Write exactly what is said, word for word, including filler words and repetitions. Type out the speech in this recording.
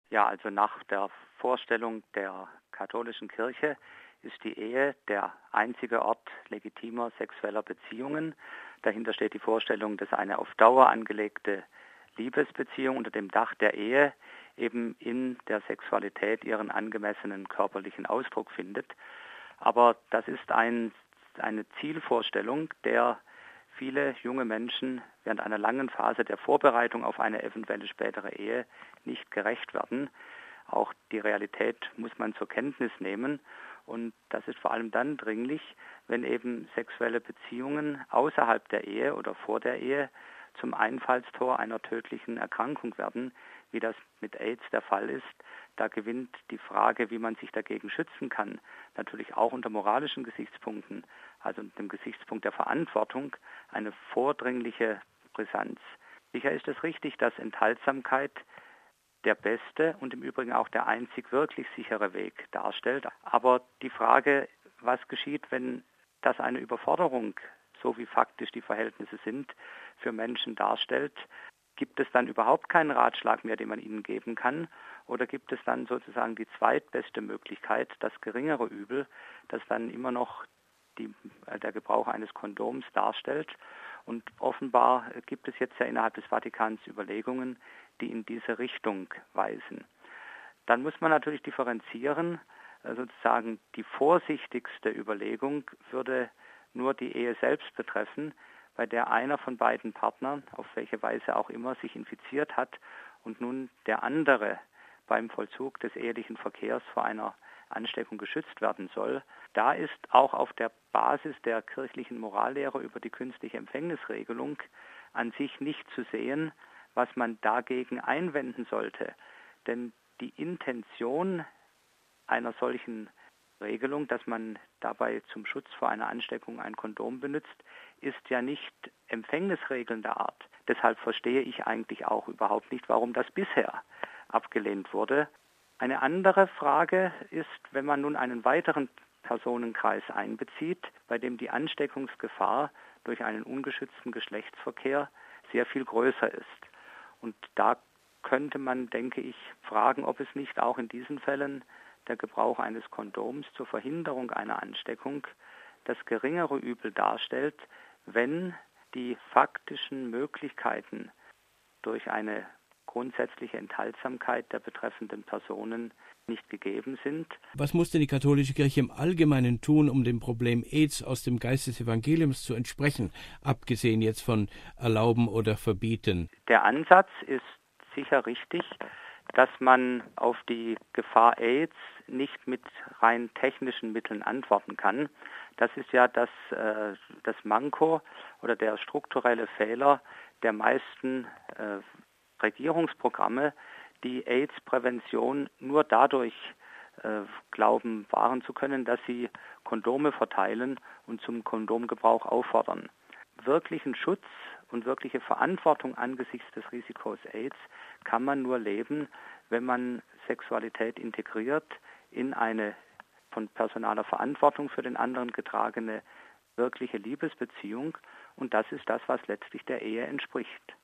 Ja, also nach der Vorstellung der katholischen Kirche ist die Ehe der einzige Ort legitimer sexueller Beziehungen. Dahinter steht die Vorstellung, dass eine auf Dauer angelegte Liebesbeziehung unter dem Dach der Ehe eben in der Sexualität ihren angemessenen körperlichen Ausdruck findet. Aber das ist ein, eine Zielvorstellung, der viele junge Menschen während einer langen Phase der Vorbereitung auf eine eventuelle spätere Ehe nicht gerecht werden. Auch die Realität muss man zur Kenntnis nehmen. Und das ist vor allem dann dringlich, wenn eben sexuelle Beziehungen außerhalb der Ehe oder vor der Ehe zum Einfallstor einer tödlichen Erkrankung werden, wie das mit AIDS der Fall ist. Da gewinnt die Frage, wie man sich dagegen schützen kann, natürlich auch unter moralischen Gesichtspunkten, also unter dem Gesichtspunkt der Verantwortung, eine vordringliche Brisanz. Sicher ist es richtig, dass Enthaltsamkeit der beste und im Übrigen auch der einzig wirklich sichere Weg darstellt. Aber die Frage, was geschieht, wenn das eine Überforderung, so wie faktisch die Verhältnisse sind, für Menschen darstellt, gibt es dann überhaupt keinen Ratschlag mehr, den man ihnen geben kann? Oder gibt es dann sozusagen die zweitbeste Möglichkeit, das geringere Übel, das dann immer noch die, äh, der Gebrauch eines Kondoms darstellt? Und offenbar gibt es jetzt ja innerhalb des Vatikans Überlegungen, die in diese Richtung weisen. Dann muss man natürlich differenzieren. Sozusagen die vorsichtigste Überlegung würde nur die Ehe selbst betreffen, bei der einer von beiden Partnern, auf welche Weise auch immer, sich infiziert hat und nun der andere beim Vollzug des ehelichen Verkehrs vor einer Ansteckung geschützt werden soll. Da ist auch auf der Basis der kirchlichen Morallehre über die künstliche Empfängnisregelung an sich nicht zu sehen, was man dagegen einwenden sollte. Denn die Intention einer solchen Regelung, dass man dabei zum Schutz vor einer Ansteckung ein Kondom benutzt, ist ja nicht empfängnisregelnder Art. Deshalb verstehe ich eigentlich auch überhaupt nicht, warum das bisher abgelehnt wurde. Eine andere Frage ist, wenn man nun einen weiteren Personenkreis einbezieht, bei dem die Ansteckungsgefahr durch einen ungeschützten Geschlechtsverkehr sehr viel größer ist. Und da könnte man, denke ich, fragen, ob es nicht auch in diesen Fällen der Gebrauch eines Kondoms zur Verhinderung einer Ansteckung das geringere Übel darstellt, wenn die faktischen Möglichkeiten durch eine grundsätzliche Enthaltsamkeit der betreffenden Personen nicht gegeben sind. Was muss denn die katholische Kirche im Allgemeinen tun, um dem Problem AIDS aus dem Geist des Evangeliums zu entsprechen, abgesehen jetzt von erlauben oder verbieten? Der Ansatz ist sicher richtig, dass man auf die Gefahr AIDS nicht mit rein technischen Mitteln antworten kann. Das ist ja das, äh, das Manko oder der strukturelle Fehler der meisten äh, Regierungsprogramme, die AIDS-Prävention nur dadurch äh, glauben, wahren zu können, dass sie Kondome verteilen und zum Kondomgebrauch auffordern. Wirklichen Schutz und wirkliche Verantwortung angesichts des Risikos AIDS kann man nur leben, wenn man Sexualität integriert in eine von personaler Verantwortung für den anderen getragene wirkliche Liebesbeziehung. Und das ist das, was letztlich der Ehe entspricht.